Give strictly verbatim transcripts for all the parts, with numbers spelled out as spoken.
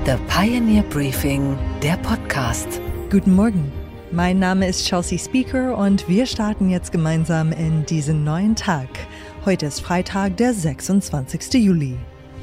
The Pioneer Briefing, der Podcast. Guten Morgen, mein Name ist Chelsea Speaker und wir starten jetzt gemeinsam in diesen neuen Tag. Heute ist Freitag, der sechsundzwanzigste Juli.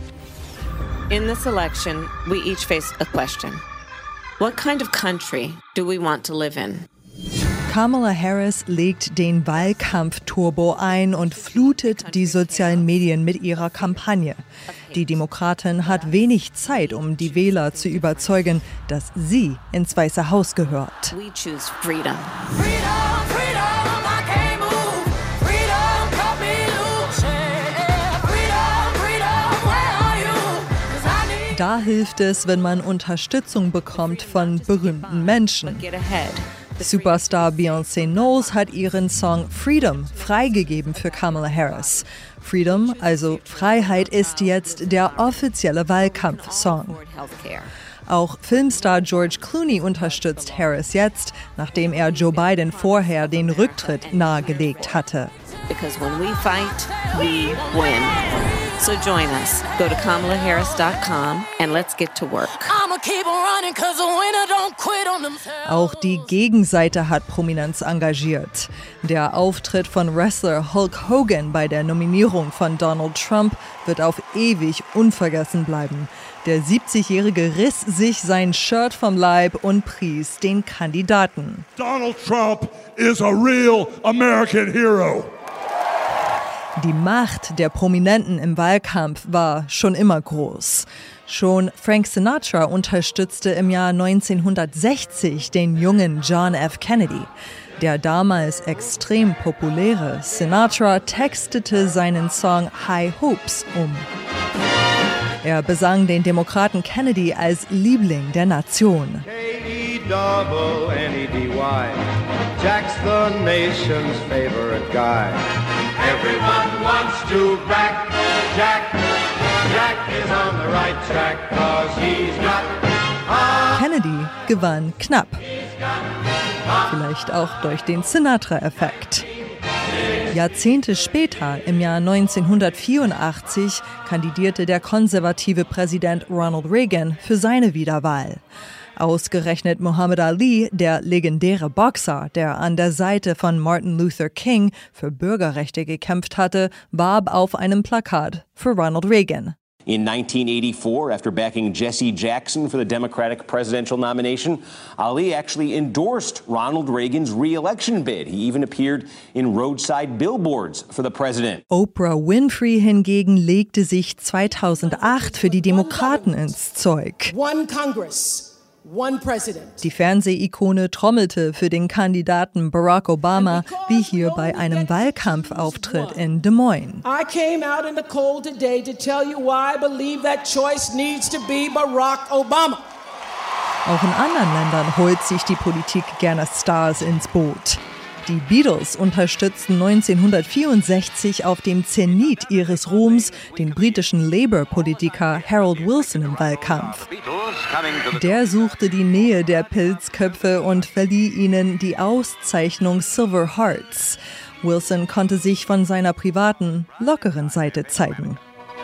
In this election, we each face a question. What kind of country do we want to live in? Kamala Harris legt den Wahlkampf-Turbo ein und flutet die sozialen Medien mit ihrer Kampagne. Die Demokratin hat wenig Zeit, um die Wähler zu überzeugen, dass sie ins Weiße Haus gehört. We choose freedom. Freedom, freedom, I can't move. Freedom, cut me loose. Yeah. Freedom, freedom, where are you? 'Cause I need Da hilft es, wenn man Unterstützung bekommt von berühmten Menschen. Get ahead. Superstar Beyoncé Knowles hat ihren Song Freedom freigegeben für Kamala Harris. Freedom, also Freiheit, ist jetzt der offizielle Wahlkampfsong. Auch Filmstar George Clooney unterstützt Harris jetzt, nachdem er Joe Biden vorher den Rücktritt nahegelegt hatte. Because when we fight, we win. So join us. Go to kamala harris dot com and let's get to work. I'ma keep on running 'cause the winner don't quit on themselves. Auch die Gegenseite hat Prominenz engagiert. Der Auftritt von Wrestler Hulk Hogan bei der Nominierung von Donald Trump wird auf ewig unvergessen bleiben. Der siebzigjährige riss sich sein Shirt vom Leib und pries den Kandidaten. Donald Trump is a real American hero. Die Macht der Prominenten im Wahlkampf war schon immer groß. Schon Frank Sinatra unterstützte im Jahr neunzehnhundertsechzig den jungen John F. Kennedy. Der damals extrem populäre Sinatra textete seinen Song High Hopes um. Er besang den Demokraten Kennedy als Liebling der Nation. K E double N E D Y. Jack's the nation's favorite guy. Everyone wants to back Jack. Jack is on the right track, 'cause he's got a Kennedy gewann knapp. Vielleicht auch durch den Sinatra-Effekt. Jahrzehnte später, im Jahr neunzehnhundertvierundachtzig, kandidierte der konservative Präsident Ronald Reagan für seine Wiederwahl. Ausgerechnet Muhammad Ali, der legendäre Boxer, der an der Seite von Martin Luther King für Bürgerrechte gekämpft hatte, warb auf einem Plakat für Ronald Reagan. In nineteen eighty-four, after backing Jesse Jackson for the Democratic presidential nomination, Ali actually endorsed Ronald Reagan's re-election bid. He even appeared in roadside billboards for the president. Oprah Winfrey hingegen legte sich zweitausendacht für die Demokraten ins Zeug. One Congress, one president. Die Fernsehikone trommelte für den Kandidaten Barack Obama, wie hier bei einem Wahlkampfauftritt in Des Moines. I came out in the cold today to tell you why I believe that choice needs to be Barack Obama. Auch in anderen Ländern holt sich die Politik gerne Stars ins Boot. Die Beatles unterstützten neunzehnhundertvierundsechzig auf dem Zenit ihres Ruhms den britischen Labour-Politiker Harold Wilson im Wahlkampf. Der suchte die Nähe der Pilzköpfe und verlieh ihnen die Auszeichnung Silver Hearts. Wilson konnte sich von seiner privaten, lockeren Seite zeigen.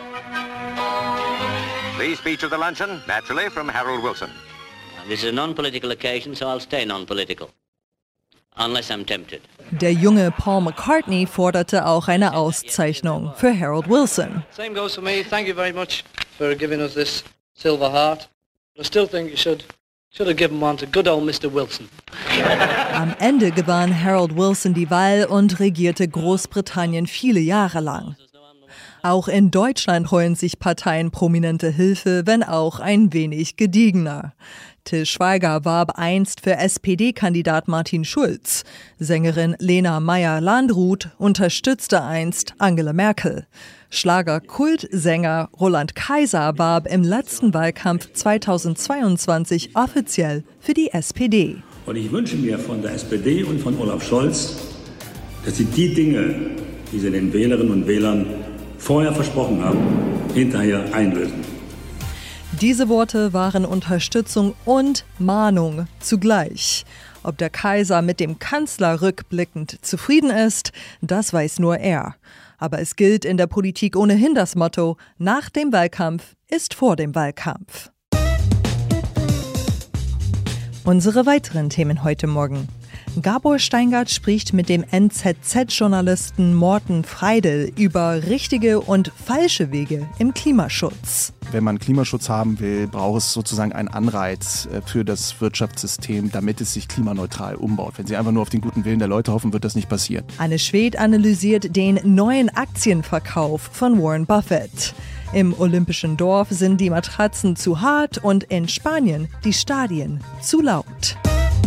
The speech of the luncheon, naturally from Harold Wilson. This is a non-political occasion, so I'll stay non-political. Unless I'm tempted. Der junge Paul McCartney forderte auch eine Auszeichnung für Harold Wilson. Same goes for me. Thank you very much for giving us this Silver Heart. I still think you should should have given one to good old Mister Wilson. Am Ende gewann Harold Wilson die Wahl und regierte Großbritannien viele Jahre lang. Auch in Deutschland holen sich Parteien prominente Hilfe, wenn auch ein wenig gediegener. Till Schweiger warb einst für S P D-Kandidat Martin Schulz. Sängerin Lena Meyer-Landrut unterstützte einst Angela Merkel. Schlager-Kultsänger Roland Kaiser warb im letzten Wahlkampf zweitausendzweiundzwanzig offiziell für die S P D. Und ich wünsche mir von der S P D und von Olaf Scholz, dass sie die Dinge, die sie den Wählerinnen und Wählern vorher versprochen haben, hinterher einlösen. Diese Worte waren Unterstützung und Mahnung zugleich. Ob der Kaiser mit dem Kanzler rückblickend zufrieden ist, das weiß nur er. Aber es gilt in der Politik ohnehin das Motto: Nach dem Wahlkampf ist vor dem Wahlkampf. Unsere weiteren Themen heute Morgen. Gabor Steingart spricht mit dem N Z Z-Journalisten Morten Freidl über richtige und falsche Wege im Klimaschutz. Wenn man Klimaschutz haben will, braucht es sozusagen einen Anreiz für das Wirtschaftssystem, damit es sich klimaneutral umbaut. Wenn Sie einfach nur auf den guten Willen der Leute hoffen, wird das nicht passieren. Anne Schwedt analysiert den neuen Aktienverkauf von Warren Buffett. Im Olympischen Dorf sind die Matratzen zu hart und in Spanien die Stadien zu laut.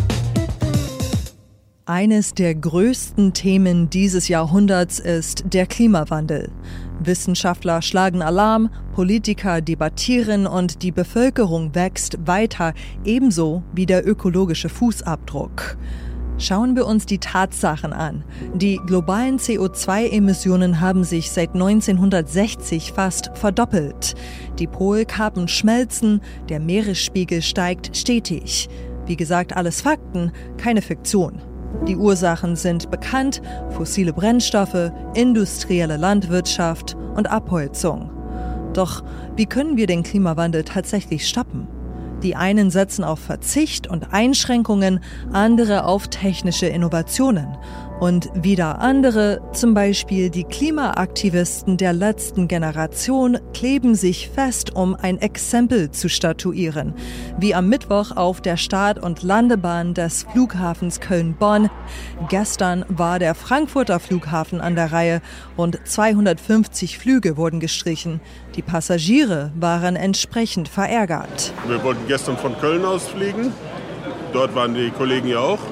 Eines der größten Themen dieses Jahrhunderts ist der Klimawandel. Wissenschaftler schlagen Alarm, Politiker debattieren und die Bevölkerung wächst weiter, ebenso wie der ökologische Fußabdruck. Schauen wir uns die Tatsachen an. Die globalen C O zwei Emissionen haben sich seit neunzehnhundertsechzig fast verdoppelt. Die Polkappen schmelzen, der Meeresspiegel steigt stetig. Wie gesagt, alles Fakten, keine Fiktion. Die Ursachen sind bekannt: fossile Brennstoffe, industrielle Landwirtschaft und Abholzung. Doch wie können wir den Klimawandel tatsächlich stoppen? Die einen setzen auf Verzicht und Einschränkungen, andere auf technische Innovationen. Und wieder andere, zum Beispiel die Klimaaktivisten der letzten Generation, kleben sich fest, um ein Exempel zu statuieren. Wie am Mittwoch auf der Start- und Landebahn des Flughafens Köln-Bonn. Gestern war der Frankfurter Flughafen an der Reihe. Rund zweihundertfünfzig Flüge wurden gestrichen. Die Passagiere waren entsprechend verärgert. Wir wollten gestern von Köln aus fliegen. Dort waren die Kollegen ja auch.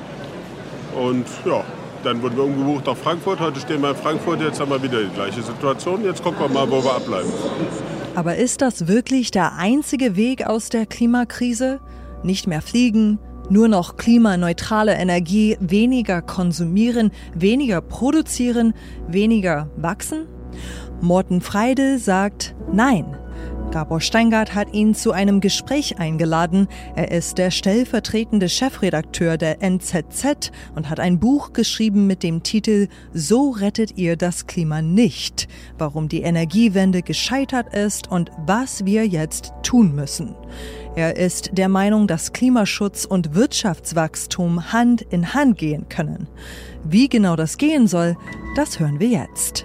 Und ja, dann wurden wir umgebucht nach Frankfurt. Heute stehen wir in Frankfurt, jetzt haben wir wieder die gleiche Situation. Jetzt gucken wir mal, wo wir abbleiben. Aber ist das wirklich der einzige Weg aus der Klimakrise? Nicht mehr fliegen, nur noch klimaneutrale Energie, weniger konsumieren, weniger produzieren, weniger wachsen? Morten Freidl sagt nein. Gabor Steingart hat ihn zu einem Gespräch eingeladen. Er ist der stellvertretende Chefredakteur der N Z Z und hat ein Buch geschrieben mit dem Titel »So rettet ihr das Klima nicht«, warum die Energiewende gescheitert ist und was wir jetzt tun müssen. Er ist der Meinung, dass Klimaschutz und Wirtschaftswachstum Hand in Hand gehen können. Wie genau das gehen soll, das hören wir jetzt.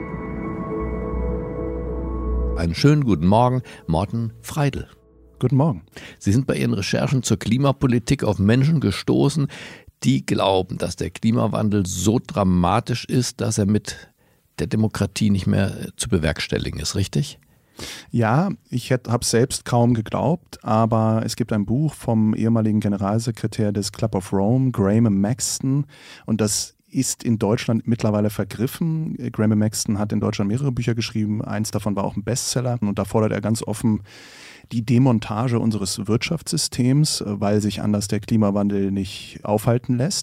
Einen schönen guten Morgen, Morten Freidl. Guten Morgen. Sie sind bei Ihren Recherchen zur Klimapolitik auf Menschen gestoßen, die glauben, dass der Klimawandel so dramatisch ist, dass er mit der Demokratie nicht mehr zu bewerkstelligen ist, richtig? Ja, ich habe es selbst kaum geglaubt, aber es gibt ein Buch vom ehemaligen Generalsekretär des Club of Rome, Graham Maxton, und das ist in Deutschland mittlerweile vergriffen. Graham Maxton hat in Deutschland mehrere Bücher geschrieben. Eins davon war auch ein Bestseller. Und da fordert er ganz offen die Demontage unseres Wirtschaftssystems, weil sich anders der Klimawandel nicht aufhalten lässt.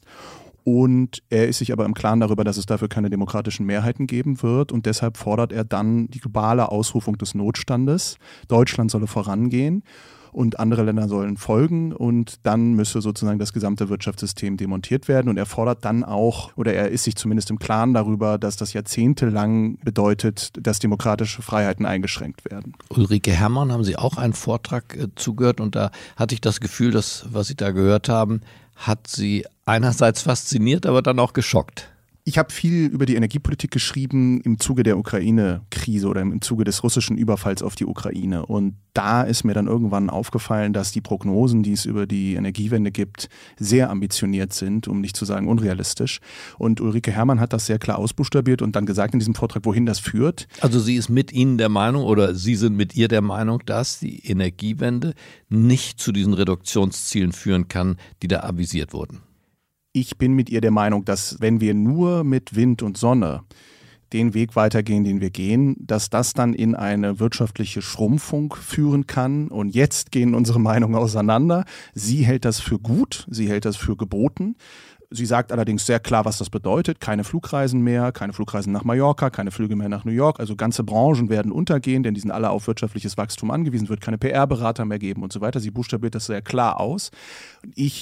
Und er ist sich aber im Klaren darüber, dass es dafür keine demokratischen Mehrheiten geben wird. Und deshalb fordert er dann die globale Ausrufung des Notstandes. Deutschland solle vorangehen und andere Länder sollen folgen, und dann müsse sozusagen das gesamte Wirtschaftssystem demontiert werden. Und er fordert dann auch, oder er ist sich zumindest im Klaren darüber, dass das jahrzehntelang bedeutet, dass demokratische Freiheiten eingeschränkt werden. Ulrike Herrmann, haben Sie auch einen Vortrag äh, zugehört, und da hatte ich das Gefühl, dass, was Sie da gehört haben, hat Sie einerseits fasziniert, aber dann auch geschockt. Ich habe viel über die Energiepolitik geschrieben im Zuge der Ukraine-Krise oder im Zuge des russischen Überfalls auf die Ukraine. Und da ist mir dann irgendwann aufgefallen, dass die Prognosen, die es über die Energiewende gibt, sehr ambitioniert sind, um nicht zu sagen unrealistisch. Und Ulrike Herrmann hat das sehr klar ausbuchstabiert und dann gesagt in diesem Vortrag, wohin das führt. Also sie ist mit Ihnen der Meinung, oder Sie sind mit ihr der Meinung, dass die Energiewende nicht zu diesen Reduktionszielen führen kann, die da avisiert wurden? Ich bin mit ihr der Meinung, dass wenn wir nur mit Wind und Sonne den Weg weitergehen, den wir gehen, dass das dann in eine wirtschaftliche Schrumpfung führen kann. Und jetzt gehen unsere Meinungen auseinander. Sie hält das für gut, sie hält das für geboten. Sie sagt allerdings sehr klar, was das bedeutet. Keine Flugreisen mehr, keine Flugreisen nach Mallorca, keine Flüge mehr nach New York. Also ganze Branchen werden untergehen, denn die sind alle auf wirtschaftliches Wachstum angewiesen, wird keine P R-Berater mehr geben und so weiter. Sie buchstabiert das sehr klar aus. Ich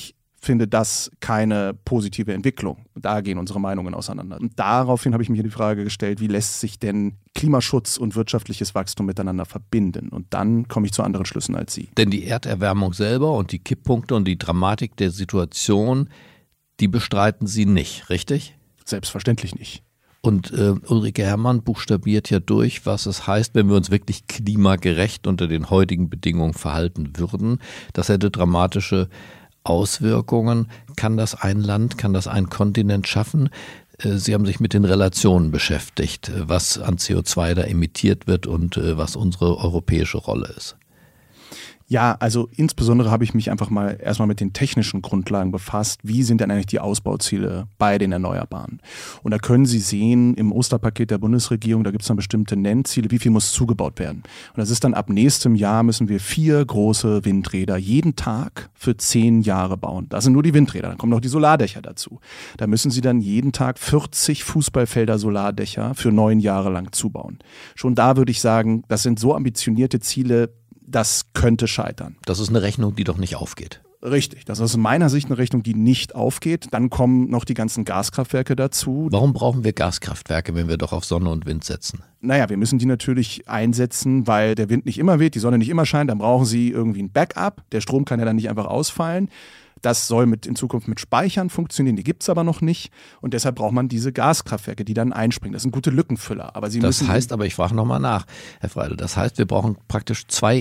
finde das keine positive Entwicklung. Da gehen unsere Meinungen auseinander. Und daraufhin habe ich mir die Frage gestellt, wie lässt sich denn Klimaschutz und wirtschaftliches Wachstum miteinander verbinden? Und dann komme ich zu anderen Schlüssen als Sie. Denn die Erderwärmung selber und die Kipppunkte und die Dramatik der Situation, die bestreiten Sie nicht, richtig? Selbstverständlich nicht. Und äh, Ulrike Herrmann buchstabiert ja durch, was es heißt, wenn wir uns wirklich klimagerecht unter den heutigen Bedingungen verhalten würden. Das hätte dramatische Auswirkungen. Kann das ein Land, kann das ein Kontinent schaffen? Äh, Sie haben sich mit den Relationen beschäftigt, was an C O zwei da emittiert wird und äh, was unsere europäische Rolle ist. Ja, also insbesondere habe ich mich einfach mal erstmal mit den technischen Grundlagen befasst. Wie sind denn eigentlich die Ausbauziele bei den Erneuerbaren? Und da können Sie sehen, im Osterpaket der Bundesregierung, da gibt es dann bestimmte Nennziele, wie viel muss zugebaut werden. Und das ist dann ab nächstem Jahr müssen wir vier große Windräder jeden Tag für zehn Jahre bauen. Das sind nur die Windräder, dann kommen noch die Solardächer dazu. Da müssen Sie dann jeden Tag vierzig Fußballfelder Solardächer für neun Jahre lang zubauen. Schon da würde ich sagen, das sind so ambitionierte Ziele, das könnte scheitern. Das ist eine Rechnung, die doch nicht aufgeht. Richtig, das ist aus meiner Sicht eine Rechnung, die nicht aufgeht. Dann kommen noch die ganzen Gaskraftwerke dazu. Warum brauchen wir Gaskraftwerke, wenn wir doch auf Sonne und Wind setzen? Naja, wir müssen die natürlich einsetzen, weil der Wind nicht immer weht, die Sonne nicht immer scheint. Dann brauchen Sie irgendwie ein Backup. Der Strom kann ja dann nicht einfach ausfallen. Das soll mit, in Zukunft mit Speichern funktionieren, die gibt es aber noch nicht. Und deshalb braucht man diese Gaskraftwerke, die dann einspringen. Das sind gute Lückenfüller. Aber Sie das müssen heißt, aber ich frage nochmal nach, Herr Freidl, das heißt, wir brauchen praktisch zwei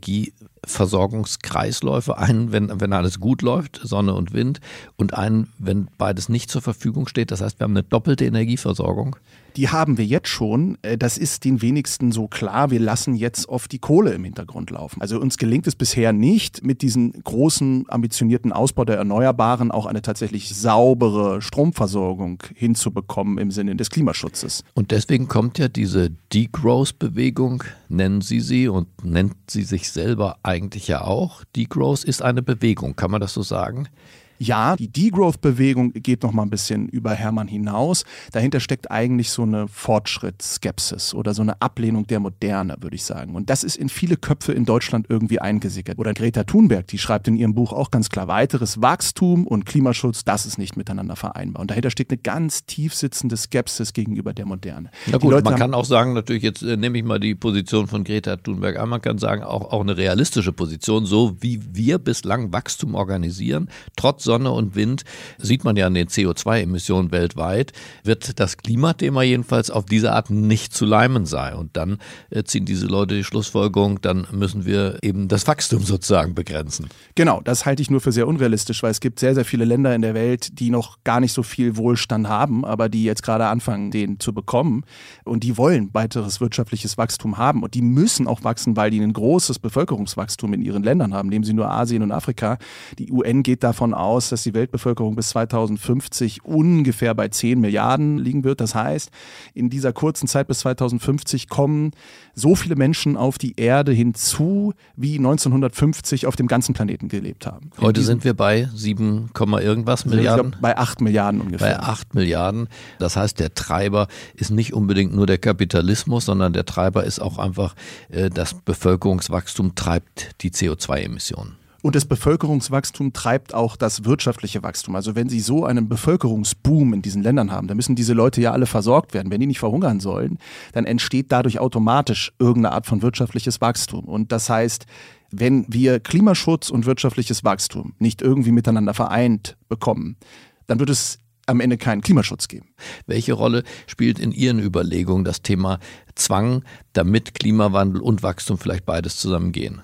Energieversorgungskreisläufe. Einen, wenn, wenn alles gut läuft, Sonne und Wind, und einen, wenn beides nicht zur Verfügung steht. Das heißt, wir haben eine doppelte Energieversorgung. Die haben wir jetzt schon. Das ist den wenigsten so klar. Wir lassen jetzt oft die Kohle im Hintergrund laufen. Also uns gelingt es bisher nicht, mit diesem großen, ambitionierten Ausbau der Erneuerbaren auch eine tatsächlich saubere Stromversorgung hinzubekommen im Sinne des Klimaschutzes. Und deswegen kommt ja diese Degrowth-Bewegung, nennen Sie sie und nennt sie sich selber eigentlich ja auch. Degrowth ist eine Bewegung, kann man das so sagen? Ja, die Degrowth-Bewegung geht noch mal ein bisschen über Herrmann hinaus. Dahinter steckt eigentlich so eine Fortschrittsskepsis oder so eine Ablehnung der Moderne, würde ich sagen. Und das ist in viele Köpfe in Deutschland irgendwie eingesickert. Oder Greta Thunberg, die schreibt in ihrem Buch auch ganz klar, weiteres Wachstum und Klimaschutz, das ist nicht miteinander vereinbar. Und dahinter steckt eine ganz tief sitzende Skepsis gegenüber der Moderne. Na gut, man kann auch sagen, natürlich, jetzt äh, nehme ich mal die Position von Greta Thunberg an, man kann sagen, auch, auch eine realistische Position, so wie wir bislang Wachstum organisieren, trotz Sonne und Wind, sieht man ja an den C O zwei Emissionen weltweit, wird das Klimathema jedenfalls auf diese Art nicht zu leimen sein. Und dann äh, ziehen diese Leute die Schlussfolgerung, dann müssen wir eben das Wachstum sozusagen begrenzen. Genau, das halte ich nur für sehr unrealistisch, weil es gibt sehr, sehr viele Länder in der Welt, die noch gar nicht so viel Wohlstand haben, aber die jetzt gerade anfangen, den zu bekommen. Und die wollen weiteres wirtschaftliches Wachstum haben. Und die müssen auch wachsen, weil die ein großes Bevölkerungswachstum in ihren Ländern haben. Nehmen Sie nur Asien und Afrika. Die U N geht davon aus, dass die Weltbevölkerung bis zweitausendfünfzig ungefähr bei zehn Milliarden liegen wird. Das heißt, in dieser kurzen Zeit bis zweitausendfünfzig kommen so viele Menschen auf die Erde hinzu, wie neunzehnhundertfünfzig auf dem ganzen Planeten gelebt haben. Heute sind wir bei sieben, irgendwas Milliarden? Ich glaub, bei acht Milliarden ungefähr. Bei acht Milliarden. Das heißt, der Treiber ist nicht unbedingt nur der Kapitalismus, sondern der Treiber ist auch einfach, das Bevölkerungswachstum treibt die C O zwei Emissionen. Und das Bevölkerungswachstum treibt auch das wirtschaftliche Wachstum. Also wenn Sie so einen Bevölkerungsboom in diesen Ländern haben, dann müssen diese Leute ja alle versorgt werden. Wenn die nicht verhungern sollen, dann entsteht dadurch automatisch irgendeine Art von wirtschaftliches Wachstum. Und das heißt, wenn wir Klimaschutz und wirtschaftliches Wachstum nicht irgendwie miteinander vereint bekommen, dann wird es am Ende keinen Klimaschutz geben. Welche Rolle spielt in Ihren Überlegungen das Thema Zwang, damit Klimawandel und Wachstum vielleicht beides zusammengehen?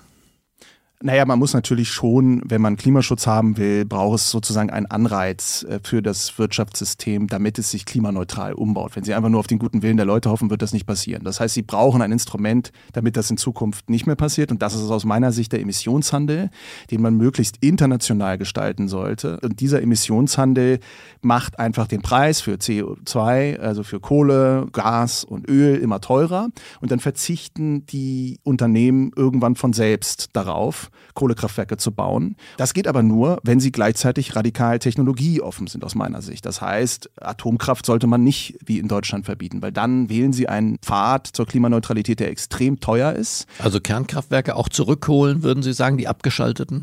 Naja, man muss natürlich schon, wenn man Klimaschutz haben will, braucht es sozusagen einen Anreiz für das Wirtschaftssystem, damit es sich klimaneutral umbaut. Wenn Sie einfach nur auf den guten Willen der Leute hoffen, wird das nicht passieren. Das heißt, Sie brauchen ein Instrument, damit das in Zukunft nicht mehr passiert. Und das ist aus meiner Sicht der Emissionshandel, den man möglichst international gestalten sollte. Und dieser Emissionshandel macht einfach den Preis für C O zwei, also für Kohle, Gas und Öl immer teurer. Und dann verzichten die Unternehmen irgendwann von selbst darauf, Kohlekraftwerke zu bauen. Das geht aber nur, wenn sie gleichzeitig radikal technologieoffen sind aus meiner Sicht. Das heißt, Atomkraft sollte man nicht wie in Deutschland verbieten, weil dann wählen sie einen Pfad zur Klimaneutralität, der extrem teuer ist. Also Kernkraftwerke auch zurückholen, würden Sie sagen, die abgeschalteten?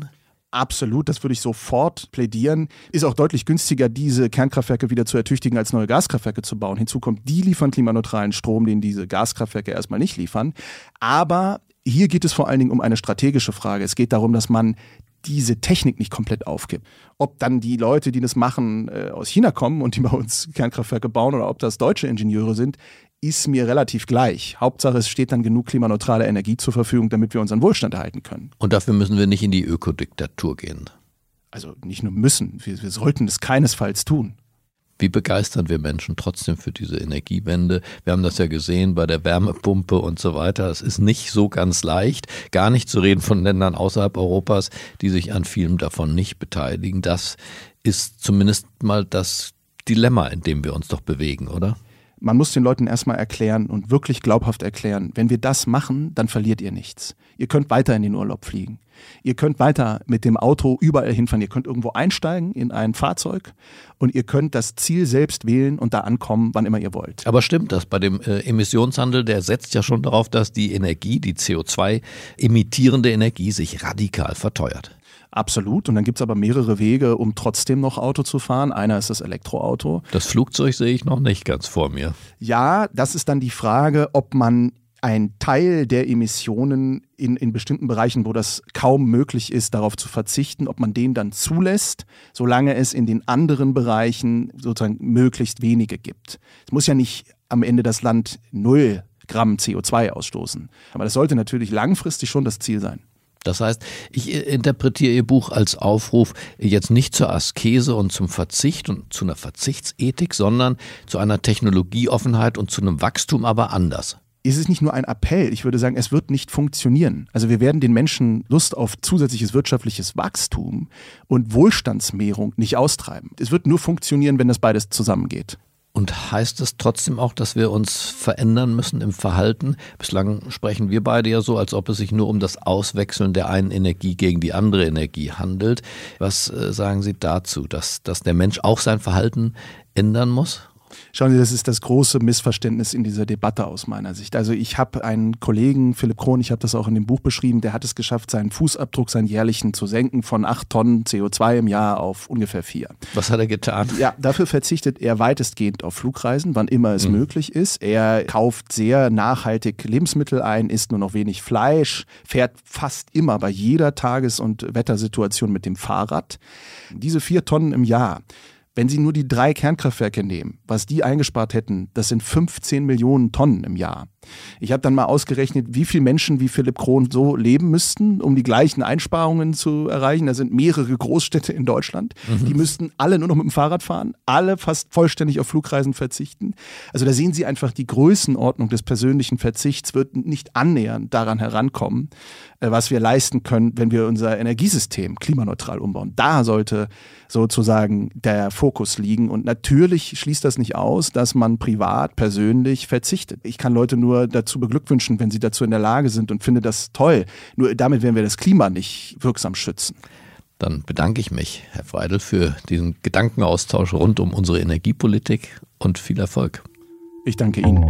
Absolut, das würde ich sofort plädieren. Ist auch deutlich günstiger, diese Kernkraftwerke wieder zu ertüchtigen, als neue Gaskraftwerke zu bauen. Hinzu kommt, die liefern klimaneutralen Strom, den diese Gaskraftwerke erstmal nicht liefern. Aber hier geht es vor allen Dingen um eine strategische Frage. Es geht darum, dass man diese Technik nicht komplett aufgibt. Ob dann die Leute, die das machen, äh, aus China kommen und die bei uns Kernkraftwerke bauen oder ob das deutsche Ingenieure sind, ist mir relativ gleich. Hauptsache, es steht dann genug klimaneutrale Energie zur Verfügung, damit wir unseren Wohlstand erhalten können. Und dafür müssen wir nicht in die Ökodiktatur gehen. Also nicht nur müssen, wir, wir sollten es keinesfalls tun. Wie begeistern wir Menschen trotzdem für diese Energiewende? Wir haben das ja gesehen bei der Wärmepumpe und so weiter. Es ist nicht so ganz leicht, gar nicht zu reden von Ländern außerhalb Europas, die sich an vielem davon nicht beteiligen. Das ist zumindest mal das Dilemma, in dem wir uns doch bewegen, oder? Man muss den Leuten erstmal erklären und wirklich glaubhaft erklären, wenn wir das machen, dann verliert ihr nichts. Ihr könnt weiter in den Urlaub fliegen. Ihr könnt weiter mit dem Auto überall hinfahren. Ihr könnt irgendwo einsteigen in ein Fahrzeug und ihr könnt das Ziel selbst wählen und da ankommen, wann immer ihr wollt. Aber stimmt das? Bei dem äh, Emissionshandel, der setzt ja schon darauf, dass die Energie, die C O zwei emittierende Energie sich radikal verteuert. Absolut. Und dann gibt es aber mehrere Wege, um trotzdem noch Auto zu fahren. Einer ist das Elektroauto. Das Flugzeug sehe ich noch nicht ganz vor mir. Ja, das ist dann die Frage, ob man einen Teil der Emissionen in, in bestimmten Bereichen, wo das kaum möglich ist, darauf zu verzichten, ob man den dann zulässt, solange es in den anderen Bereichen sozusagen möglichst wenige gibt. Es muss ja nicht am Ende das Land null Gramm C O zwei ausstoßen. Aber das sollte natürlich langfristig schon das Ziel sein. Das heißt, ich interpretiere Ihr Buch als Aufruf jetzt nicht zur Askese und zum Verzicht und zu einer Verzichtsethik, sondern zu einer Technologieoffenheit und zu einem Wachstum, aber anders. Ist es nicht nur ein Appell? Ich würde sagen, es wird nicht funktionieren. Also wir werden den Menschen Lust auf zusätzliches wirtschaftliches Wachstum und Wohlstandsmehrung nicht austreiben. Es wird nur funktionieren, wenn das beides zusammengeht. Und heißt es trotzdem auch, dass wir uns verändern müssen im Verhalten? Bislang sprechen wir beide ja so, als ob es sich nur um das Auswechseln der einen Energie gegen die andere Energie handelt. Was äh, sagen Sie dazu, dass, dass der Mensch auch sein Verhalten ändern muss? Schauen Sie, das ist das große Missverständnis in dieser Debatte aus meiner Sicht. Also ich habe einen Kollegen, Philipp Krohn, ich habe das auch in dem Buch beschrieben, der hat es geschafft, seinen Fußabdruck, seinen jährlichen zu senken von acht Tonnen C O zwei im Jahr auf ungefähr vier. Was hat er getan? Ja, dafür verzichtet er weitestgehend auf Flugreisen, wann immer es mhm. möglich ist. Er kauft sehr nachhaltig Lebensmittel ein, isst nur noch wenig Fleisch, fährt fast immer bei jeder Tages- und Wettersituation mit dem Fahrrad. Diese vier Tonnen im Jahr, wenn Sie nur die drei Kernkraftwerke nehmen, was die eingespart hätten, das sind fünfzehn Millionen Tonnen im Jahr. Ich habe dann mal ausgerechnet, wie viele Menschen wie Philipp Krohn so leben müssten, um die gleichen Einsparungen zu erreichen. Da sind mehrere Großstädte in Deutschland. Mhm. Die müssten alle nur noch mit dem Fahrrad fahren, alle fast vollständig auf Flugreisen verzichten. Also da sehen Sie einfach, die Größenordnung des persönlichen Verzichts wird nicht annähernd daran herankommen, was wir leisten können, wenn wir unser Energiesystem klimaneutral umbauen. Da sollte sozusagen der Fokus liegen. Und natürlich schließt das nicht aus, dass man privat, persönlich verzichtet. Ich kann Leute nur dazu beglückwünschen, wenn sie dazu in der Lage sind und finde das toll. Nur damit werden wir das Klima nicht wirksam schützen. Dann bedanke ich mich, Herr Freidl, für diesen Gedankenaustausch rund um unsere Energiepolitik und viel Erfolg. Ich danke Ihnen.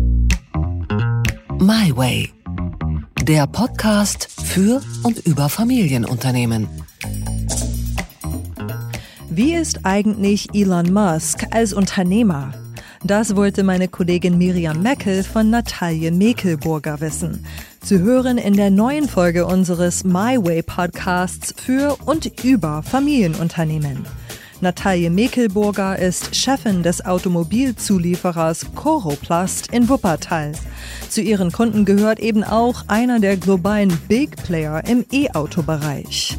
My Way. Der Podcast für und über Familienunternehmen. Wie ist eigentlich Elon Musk als Unternehmer? Das wollte meine Kollegin Miriam Meckel von Natalie Mekelburger wissen. Zu hören in der neuen Folge unseres My Way Podcasts für und über Familienunternehmen. Natalie Mekelburger ist Chefin des Automobilzulieferers Coroplast in Wuppertal. Zu ihren Kunden gehört eben auch einer der globalen Big Player im E-Auto-Bereich.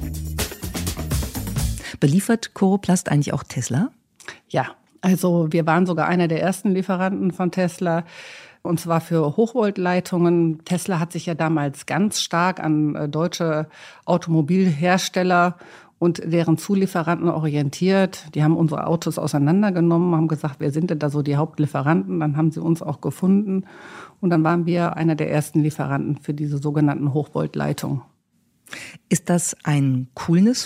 Beliefert Coroplast eigentlich auch Tesla? Ja, also wir waren sogar einer der ersten Lieferanten von Tesla. Und zwar für Hochvoltleitungen. Tesla hat sich ja damals ganz stark an deutsche Automobilhersteller und deren Zulieferanten orientiert. Die haben unsere Autos auseinandergenommen, haben gesagt, wer sind denn da so die Hauptlieferanten? Dann haben sie uns auch gefunden. Und dann waren wir einer der ersten Lieferanten für diese sogenannten Hochvoltleitungen. Ist das ein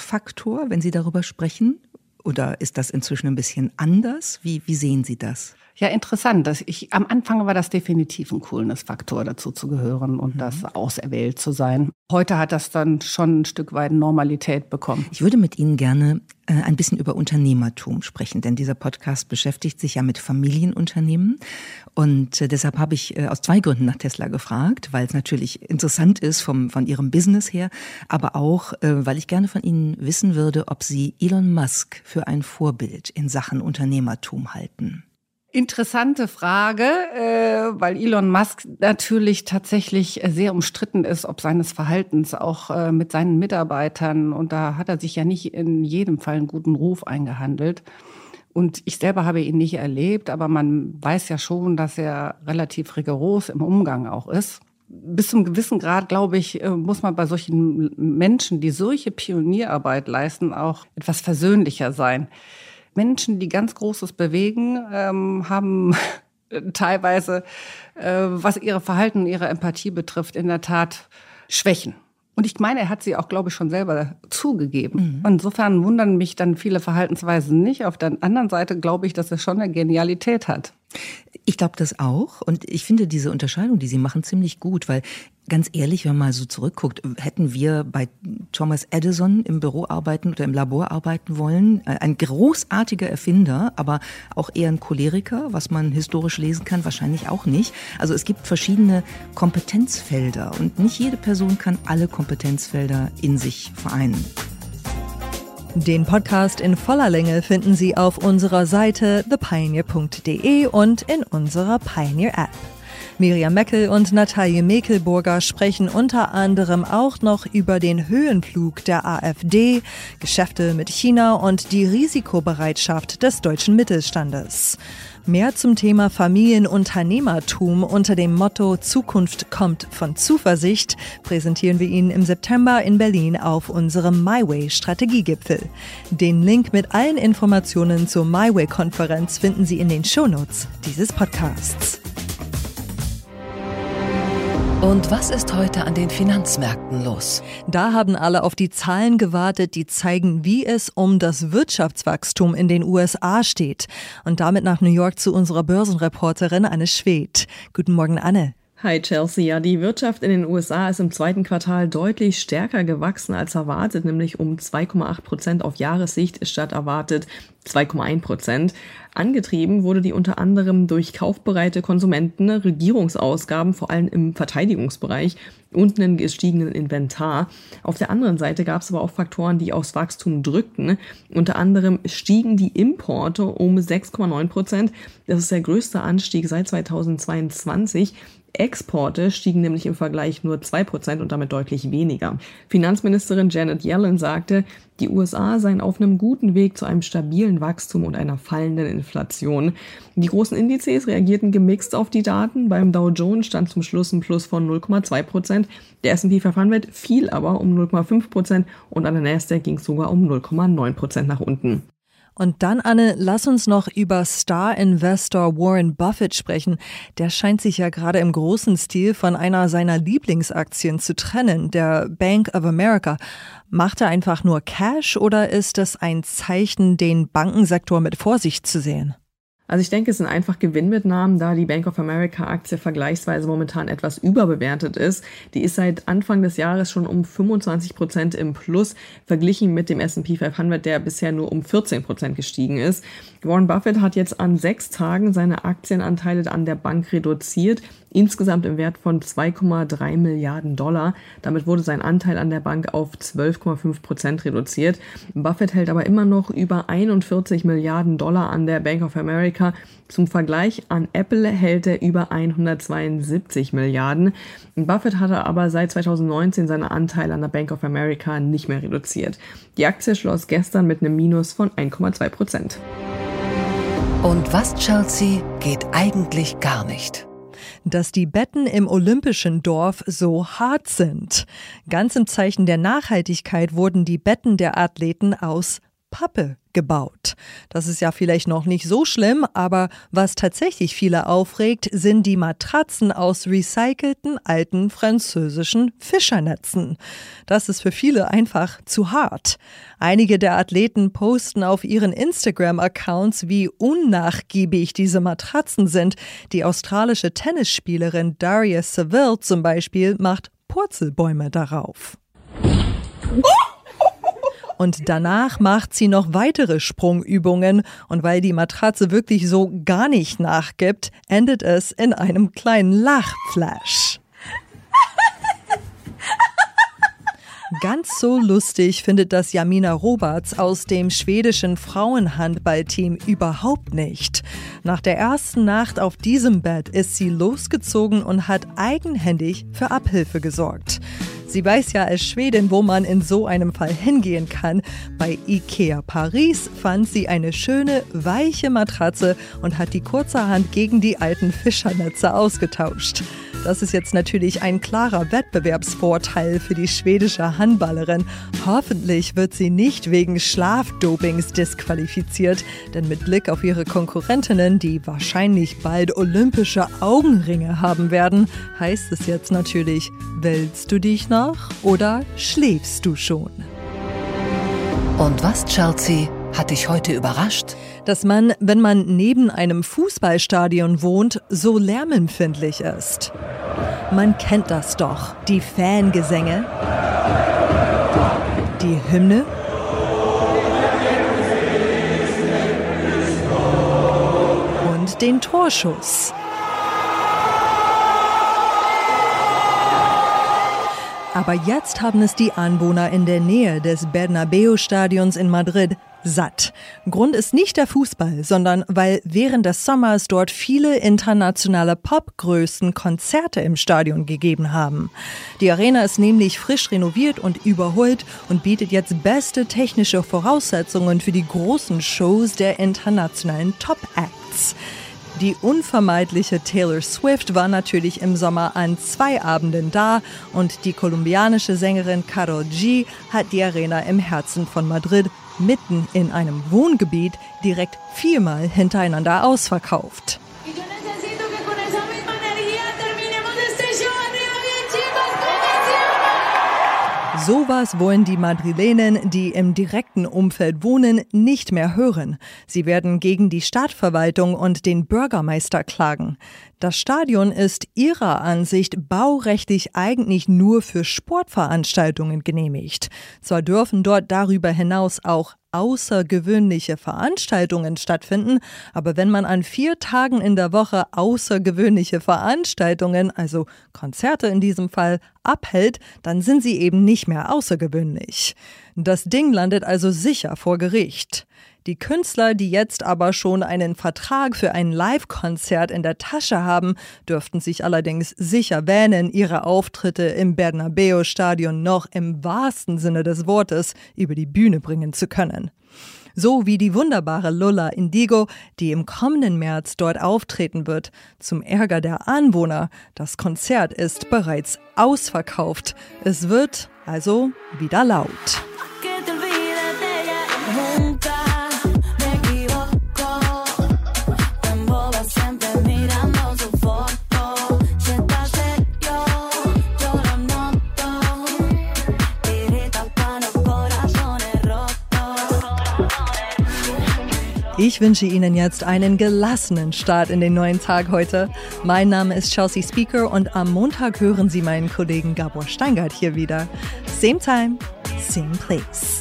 Coolness-Faktor, wenn Sie darüber sprechen? Oder ist das inzwischen ein bisschen anders? Wie, wie sehen Sie das? Ja, interessant. Das ich, am Anfang war das definitiv ein Coolness-Faktor, dazu zu gehören und mhm. das auserwählt zu sein. Heute hat das dann schon ein Stück weit Normalität bekommen. Ich würde mit Ihnen gerne äh, ein bisschen über Unternehmertum sprechen, denn dieser Podcast beschäftigt sich ja mit Familienunternehmen. Und äh, deshalb habe ich äh, aus zwei Gründen nach Tesla gefragt, weil es natürlich interessant ist vom, von Ihrem Business her, aber auch, äh, weil ich gerne von Ihnen wissen würde, ob Sie Elon Musk für ein Vorbild in Sachen Unternehmertum halten. Interessante Frage, äh, weil Elon Musk natürlich tatsächlich sehr umstritten ist, ob seines Verhaltens auch äh, mit seinen Mitarbeitern. Und da hat er sich ja nicht in jedem Fall einen guten Ruf eingehandelt. Und ich selber habe ihn nicht erlebt, aber man weiß ja schon, dass er relativ rigoros im Umgang auch ist. Bis zum gewissen Grad, glaube ich, muss man bei solchen Menschen, die solche Pionierarbeit leisten, auch etwas versöhnlicher sein. Menschen, die ganz Großes bewegen, ähm, haben teilweise, äh, was ihre Verhalten und ihre Empathie betrifft, in der Tat Schwächen. Und ich meine, er hat sie auch, glaube ich, schon selber zugegeben. Mhm. Insofern wundern mich dann viele Verhaltensweisen nicht. Auf der anderen Seite glaube ich, dass er schon eine Genialität hat. Ich glaube das auch. Und ich finde diese Unterscheidung, die Sie machen, ziemlich gut, weil ganz ehrlich, wenn man mal so zurückguckt, hätten wir bei Thomas Edison im Büro arbeiten oder im Labor arbeiten wollen, ein großartiger Erfinder, aber auch eher ein Choleriker, was man historisch lesen kann, wahrscheinlich auch nicht. Also es gibt verschiedene Kompetenzfelder und nicht jede Person kann alle Kompetenzfelder in sich vereinen. Den Podcast in voller Länge finden Sie auf unserer Seite the pioneer punkt de und in unserer Pioneer-App. Miriam Meckel und Natalie Mekelburger sprechen unter anderem auch noch über den Höhenflug der AfD, Geschäfte mit China und die Risikobereitschaft des deutschen Mittelstandes. Mehr zum Thema Familienunternehmertum unter dem Motto Zukunft kommt von Zuversicht präsentieren wir Ihnen im September in Berlin auf unserem MyWay-Strategiegipfel. Den Link mit allen Informationen zur MyWay-Konferenz finden Sie in den Shownotes dieses Podcasts. Und was ist heute an den Finanzmärkten los? Da haben alle auf die Zahlen gewartet, die zeigen, wie es um das Wirtschaftswachstum in den U S A steht. Und damit nach New York zu unserer Börsenreporterin Anne Schwedt. Guten Morgen, Anne. Hi Chelsea, ja, die Wirtschaft in den U S A ist im zweiten Quartal deutlich stärker gewachsen als erwartet, nämlich um zwei Komma acht Prozent auf Jahressicht statt erwartet zwei Komma eins Prozent. Angetrieben wurde die unter anderem durch kaufbereite Konsumenten, Regierungsausgaben, vor allem im Verteidigungsbereich und einen gestiegenen Inventar. Auf der anderen Seite gab es aber auch Faktoren, die aufs Wachstum drückten. Unter anderem stiegen die Importe um sechs Komma neun Prozent. Das ist der größte Anstieg seit zweitausendzweiundzwanzig. Exporte stiegen nämlich im Vergleich nur zwei Prozent und damit deutlich weniger. Finanzministerin Janet Yellen sagte, die U S A seien auf einem guten Weg zu einem stabilen Wachstum und einer fallenden Inflation. Die großen Indizes reagierten gemixt auf die Daten. Beim Dow Jones stand zum Schluss ein Plus von null Komma zwei Prozent. Der S und P fünfhundert fiel aber um null Komma fünf Prozent und an der Nasdaq ging es sogar um null Komma neun Prozent nach unten. Und dann, Anne, lass uns noch über Star-Investor Warren Buffett sprechen. Der scheint sich ja gerade im großen Stil von einer seiner Lieblingsaktien zu trennen, der Bank of America. Macht er einfach nur Cash oder ist das ein Zeichen, den Bankensektor mit Vorsicht zu sehen? Also ich denke, es sind einfach Gewinnmitnahmen, da die Bank of America Aktie vergleichsweise momentan etwas überbewertet ist. Die ist seit Anfang des Jahres schon um fünfundzwanzig Prozent im Plus, verglichen mit dem S und P fünfhundert, der bisher nur um vierzehn Prozent gestiegen ist. Warren Buffett hat jetzt an sechs Tagen seine Aktienanteile an der Bank reduziert, insgesamt im Wert von zwei Komma drei Milliarden Dollar. Damit wurde sein Anteil an der Bank auf zwölf Komma fünf Prozent reduziert. Buffett hält aber immer noch über einundvierzig Milliarden Dollar an der Bank of America. Zum Vergleich, an Apple hält er über hundertzweiundsiebzig Milliarden. Buffett hatte aber seit zweitausendneunzehn seine Anteile an der Bank of America nicht mehr reduziert. Die Aktie schloss gestern mit einem Minus von eins Komma zwei Prozent. Und was, Chelsea, geht eigentlich gar nicht? Dass die Betten im Olympischen Dorf so hart sind. Ganz im Zeichen der Nachhaltigkeit wurden die Betten der Athleten aus Pappe gebaut. Das ist ja vielleicht noch nicht so schlimm, aber was tatsächlich viele aufregt, sind die Matratzen aus recycelten alten französischen Fischernetzen. Das ist für viele einfach zu hart. Einige der Athleten posten auf ihren Instagram-Accounts, wie unnachgiebig diese Matratzen sind. Die australische Tennisspielerin Daria Saville zum Beispiel macht Purzelbäume darauf. Und danach macht sie noch weitere Sprungübungen. Und weil die Matratze wirklich so gar nicht nachgibt, endet es in einem kleinen Lachflash. Ganz so lustig findet das Jamina Roberts aus dem schwedischen Frauenhandballteam überhaupt nicht. Nach der ersten Nacht auf diesem Bett ist sie losgezogen und hat eigenhändig für Abhilfe gesorgt. Sie weiß ja als Schwedin, wo man in so einem Fall hingehen kann. Bei Ikea Paris fand sie eine schöne, weiche Matratze und hat die kurzerhand gegen die alten Fischernetze ausgetauscht. Das ist jetzt natürlich ein klarer Wettbewerbsvorteil für die schwedische Handballerin. Hoffentlich wird sie nicht wegen Schlafdopings disqualifiziert, denn mit Blick auf ihre Konkurrentinnen, die wahrscheinlich bald olympische Augenringe haben werden, heißt es jetzt natürlich, willst du dich noch oder schläfst du schon? Und was, Chelsea, hat dich heute überrascht? Dass man, wenn man neben einem Fußballstadion wohnt, so lärmempfindlich ist. Man kennt das doch. Die Fangesänge, die Hymne und den Torschuss. Aber jetzt haben es die Anwohner in der Nähe des Bernabeu-Stadions in Madrid satt. Grund ist nicht der Fußball, sondern weil während des Sommers dort viele internationale Popgrößen Konzerte im Stadion gegeben haben. Die Arena ist nämlich frisch renoviert und überholt und bietet jetzt beste technische Voraussetzungen für die großen Shows der internationalen Top-Acts. Die unvermeidliche Taylor Swift war natürlich im Sommer an zwei Abenden da und die kolumbianische Sängerin Karol G hat die Arena im Herzen von Madrid mitten in einem Wohngebiet direkt viermal hintereinander ausverkauft. Sowas wollen die Madrilenen, die im direkten Umfeld wohnen, nicht mehr hören. Sie werden gegen die Stadtverwaltung und den Bürgermeister klagen. Das Stadion ist ihrer Ansicht baurechtlich eigentlich nur für Sportveranstaltungen genehmigt. Zwar dürfen dort darüber hinaus auch außergewöhnliche Veranstaltungen stattfinden, aber wenn man an vier Tagen in der Woche außergewöhnliche Veranstaltungen, also Konzerte in diesem Fall, abhält, dann sind sie eben nicht mehr außergewöhnlich. Das Ding landet also sicher vor Gericht. Die Künstler, die jetzt aber schon einen Vertrag für ein Live-Konzert in der Tasche haben, dürften sich allerdings sicher wähnen, ihre Auftritte im Bernabeu-Stadion noch im wahrsten Sinne des Wortes über die Bühne bringen zu können. So wie die wunderbare Lola Indigo, die im kommenden März dort auftreten wird. Zum Ärger der Anwohner, das Konzert ist bereits ausverkauft. Es wird also wieder laut. Ich wünsche Ihnen jetzt einen gelassenen Start in den neuen Tag heute. Mein Name ist Chelsea Speaker und am Montag hören Sie meinen Kollegen Gabor Steingart hier wieder. Same time, same place.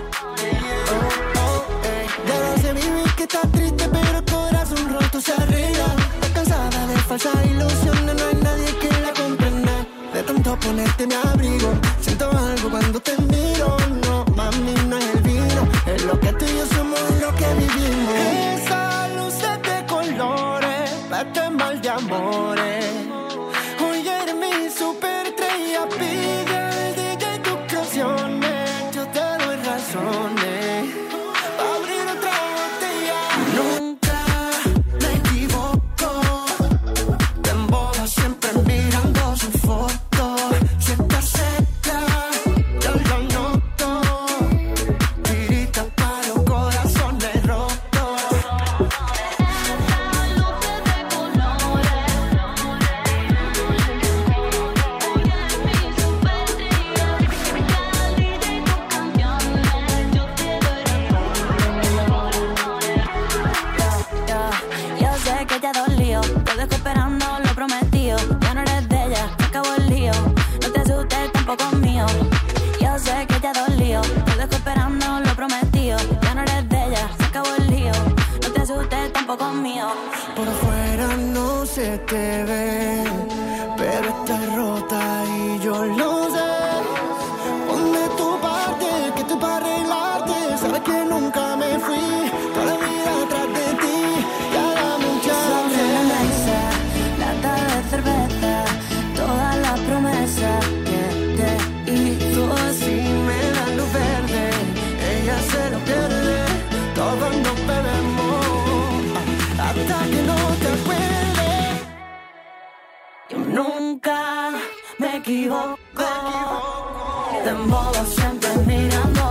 Ponerte mi abrigo, siento algo cuando te miro, no, mami, no es el vino, es lo que tú y yo somos y lo que vivimos. Esa luz de colores, este mal de amores, hoy eres mi superestrella, pide el D J tus canciones, yo te doy razones, pa' abrir otra botella. Nunca me equivoco, te embobas siempre mirando su foto. Si estás cerca, yo, yo dejó esperando lo prometido. Ya no eres de ella, se acabó el lío. No te asustes, tampoco mío. Por afuera no se te ve, pero estás rota y yo lo sé. Ponme tu parte, que estoy para arreglarte. Sabes que nunca me fui, toda la vida atrás de ti. Y hagamos un chance. Sobre la mesa, lata de cerveza, todas las promesas que te hizo. Si me dan luz verde, ella se lo pierde. Todos nos bebemos hasta que no te acuerdes. Yo nunca me equivoco, de modo siempre mirando